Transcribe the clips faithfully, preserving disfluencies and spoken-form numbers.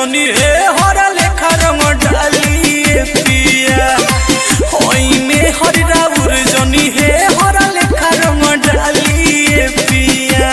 जनी हे हरा लेखा रंग डालिए पिया होई में हर राउर जनी हे हरा लेखा रंग डालिए पिया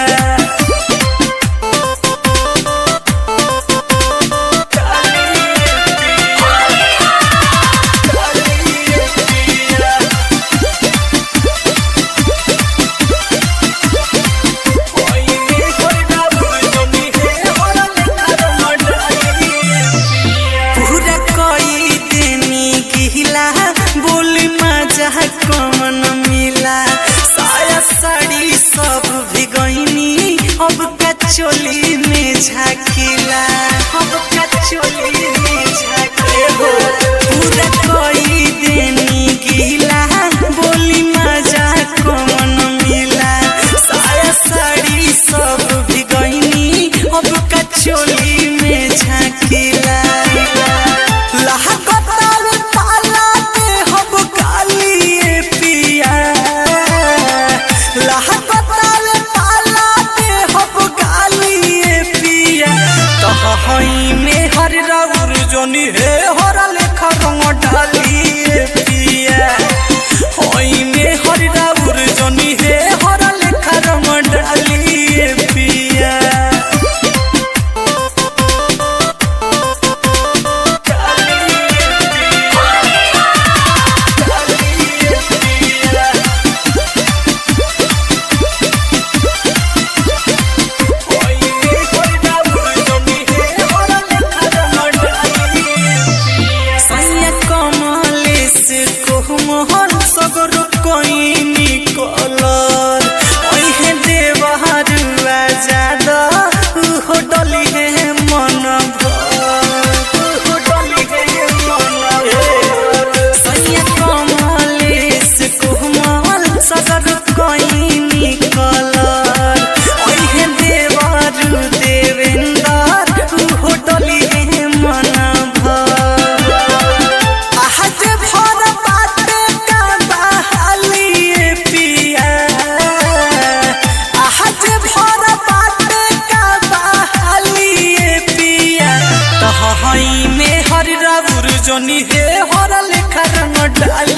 कमन मिला साया साड़ी सब भिगैनी अब कचोली में झाकिला अब कचोली में झाके हो पूरा कोई देनी गीला बोली मजा कमन मिला साया साड़ी सब भिगैनी अब कचोली में झाकिला जनी हे हरा लेखा रंग डालिए पिया होई में हर राउर जनी हे हरा लेखा रंग डालिए पिया मोहन सगर कोई निकलर ओहे देवहार आजाद हो डली है मन भर डली है मन सैया कमलेश कोमल सगर कोई निकलर ओहे देवहार देवेंद्र हो डली है मन जनी हे हरा लेखा रंग डाल